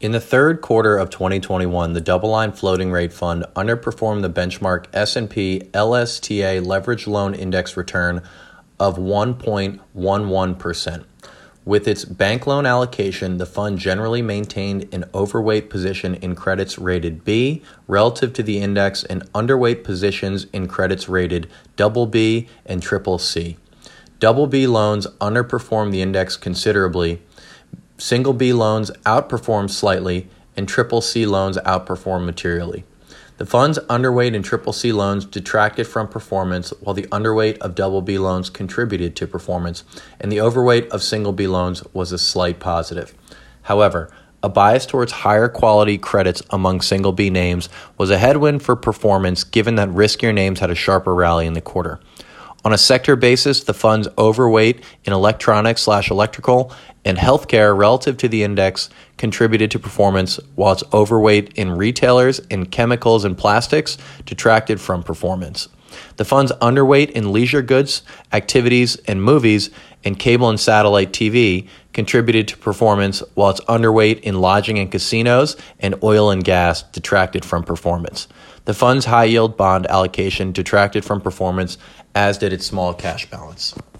In the third quarter of 2021, the double-line floating rate fund underperformed the benchmark S&P LSTA Leveraged Loan Index return of 1.11%. With its bank loan allocation, the fund generally maintained an overweight position in credits rated B relative to the index and underweight positions in credits rated BB and CCC. Double B loans underperformed the index considerably. Single B loans outperformed slightly, and CCC loans outperformed materially. The fund's underweight in CCC loans detracted from performance, while the underweight of double B loans contributed to performance, and the overweight of single B loans was a slight positive. However, a bias towards higher quality credits among single B names was a headwind for performance, given that riskier names had a sharper rally in the quarter. On a sector basis, the fund's overweight in electronics/electrical and healthcare relative to the index contributed to performance, while its overweight in retailers and chemicals and plastics detracted from performance. The fund's underweight in leisure goods, activities, and movies, and cable and satellite TV contributed to performance, while its underweight in lodging and casinos and oil and gas detracted from performance. The fund's high-yield bond allocation detracted from performance, as did its small cash balance.